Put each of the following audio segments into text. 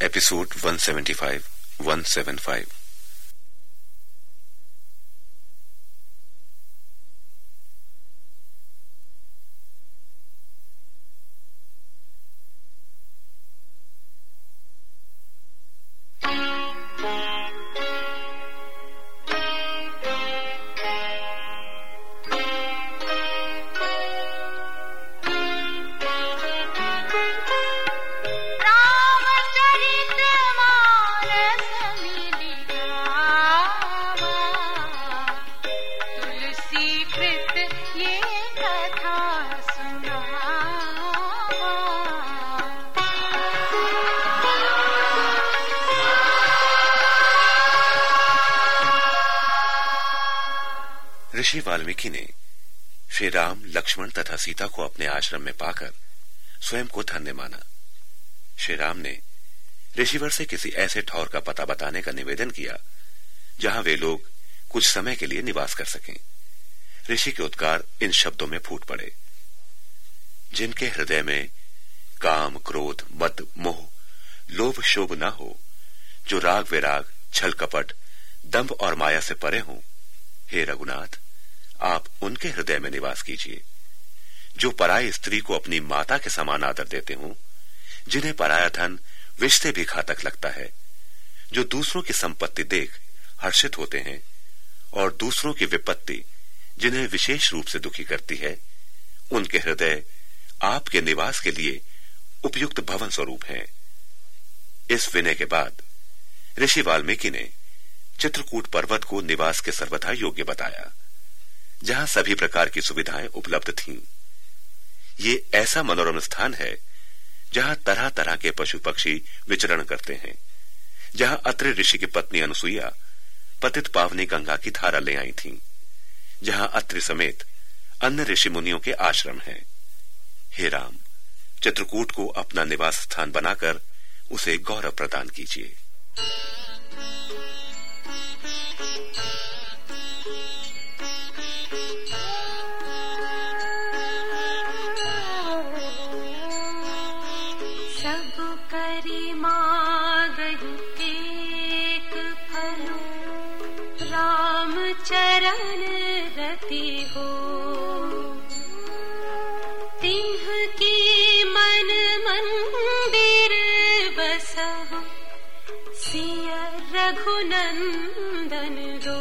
Episode 175, 175। ऋषि वाल्मीकि ने श्री राम, लक्ष्मण तथा सीता को अपने आश्रम में पाकर स्वयं को धन्य माना। श्री राम ने ऋषिवर से किसी ऐसे ठौर का पता बताने का निवेदन किया जहां वे लोग कुछ समय के लिए निवास कर सकें। ऋषि के उद्गार इन शब्दों में फूट पड़े: जिनके हृदय में काम, क्रोध, मद, मोह, लोभ, शोभ न हो, जो राग, विराग, छल, कपट, दंभ और माया से परे हों, हे रघुनाथ, आप उनके हृदय में निवास कीजिए। जो पराई स्त्री को अपनी माता के समान आदर देते हों, जिन्हें पराया धन विष से भी घातक लगता है, जो दूसरों की संपत्ति देख हर्षित होते हैं और दूसरों की विपत्ति जिन्हें विशेष रूप से दुखी करती है, उनके हृदय आपके निवास के लिए उपयुक्त भवन स्वरूप हैं। इस विनय के बाद ऋषि वाल्मीकि ने चित्रकूट पर्वत को निवास के सर्वथा योग्य बताया, जहां सभी प्रकार की सुविधाएं उपलब्ध थीं। ये ऐसा मनोरम स्थान है जहां तरह तरह के पशु पक्षी विचरण करते हैं, जहां अत्रि ऋषि की पत्नी अनुसुईया पतित पावनी गंगा की धारा ले आई थीं, जहां अत्रि समेत अन्य ऋषि मुनियों के आश्रम हैं। हे राम, चित्रकूट को अपना निवास स्थान बनाकर उसे गौरव प्रदान कीजिए। चरण रति हो, तिन्ह की मन मंदिर बसहु, सिय रघुनंदन दो।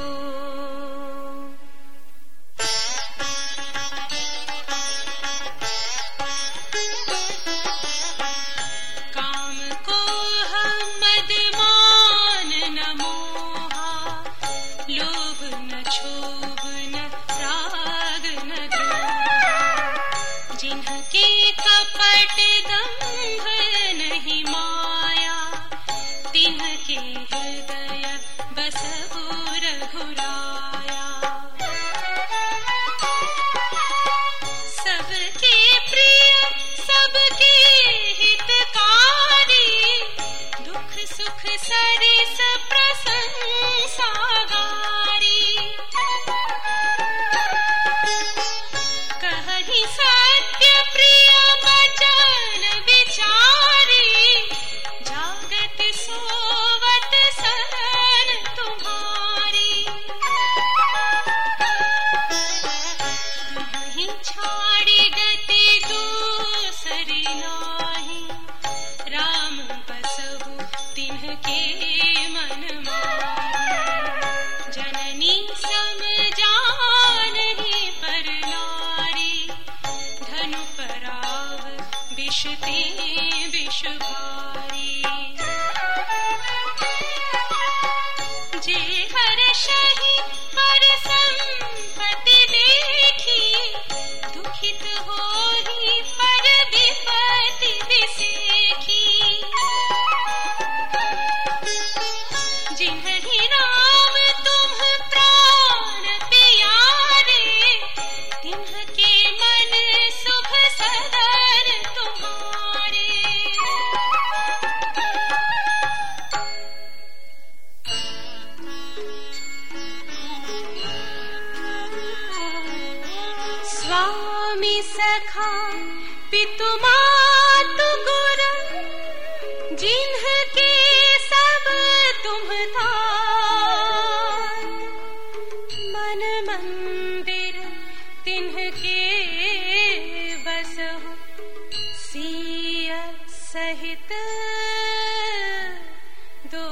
सखा पितु मातु गुर जिन्ह के दो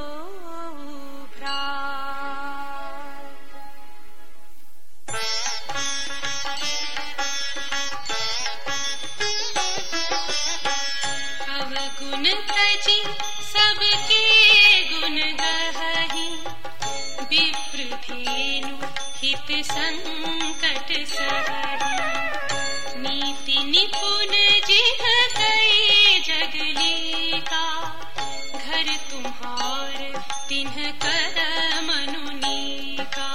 अवगुण तजी सबके गुण गहहि, विप्र धेनु हित संकट सहहि। नीति निपुण जिह कई जगलीका, घर तुम्हार तिन्ह कर मनुनीका।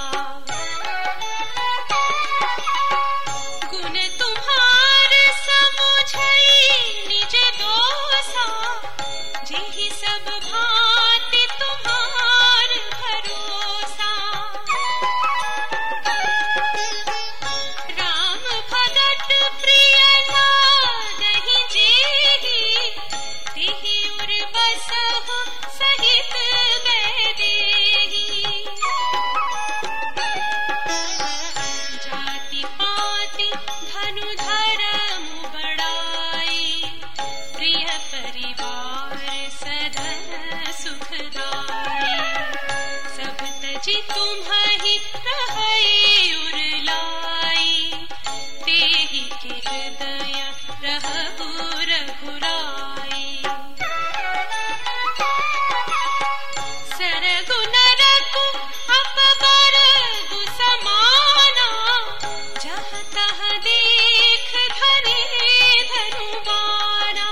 गुण तुम्हार समुझई निज दोषा, जेहि सब भांति तुम्हार भरोसा। राम भगत प्रिय लागहि जेहि, तेहि उर बसहु सहित बैदेहि। जाति पाति धनु धर्म बड़ाई, प्रिय परिवार सधन सुखदाई। सब तजी तुम्हि रहई उर लाई, तेहि के हृदय रहु रघुराई। सरगुन रघु अपबरगु समाना, जहाँ तहाँ देख धरे धनुबाना।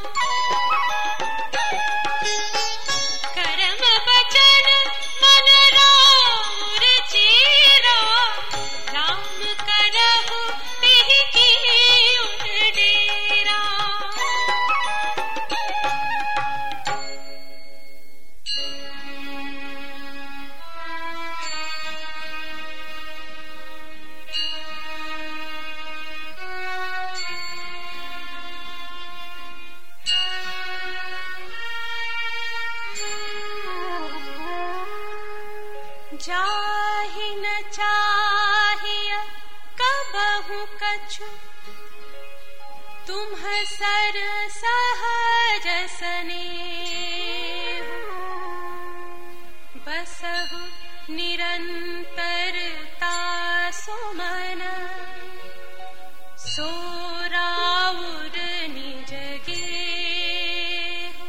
करम बचन मन राउर चेरा, राम करहु तेहि कीउर डेरा। जाहि न चाहिय कबहु कछु, तुम्ह सर सहज स्नेह। बसहु निरंतरता सुमन, सो राउर निज गेह।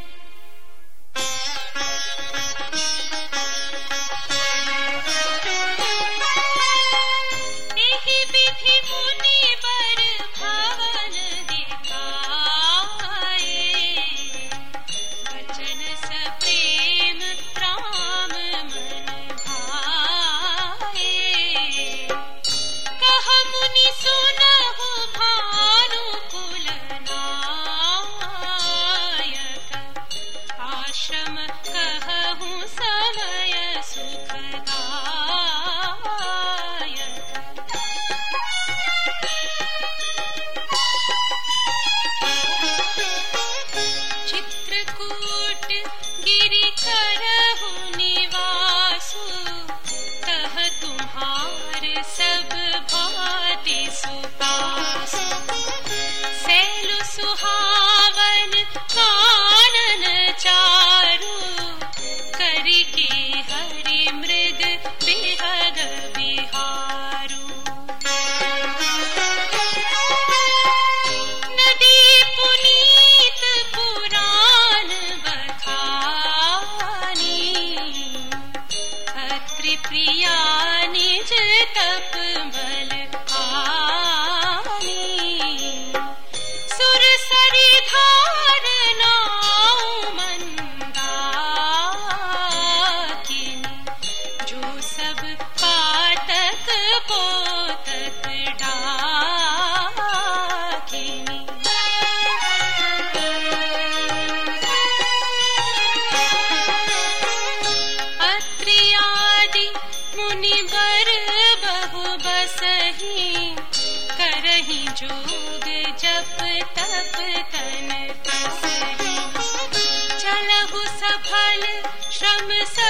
एहि विधि मुनि बर भवन दिखाए, वचन सप्रेम राम मन भाए। कह मुनि सुनहु भानुकुल नायक, आश्रम कहहु समय सुखदायक। चित्रकूट गिरि करहु निवासु, तह तुम्हार सब भांति सुपासु। सैलु सुहावन कानन चारु, करिके हरि मृग बिहग बिहारू। नदी पुनीत पुराण बखानी, अत्रि प्रिया निज तप बल आनी। सुर सरि धार नाउ मंदाकिनी, जो सब पातक पोतक डाकिनी। अत्रि आदि मुनि बर बहु बसहि, करहि जोग जप तप तन तसहि। चलहु सफल श्रम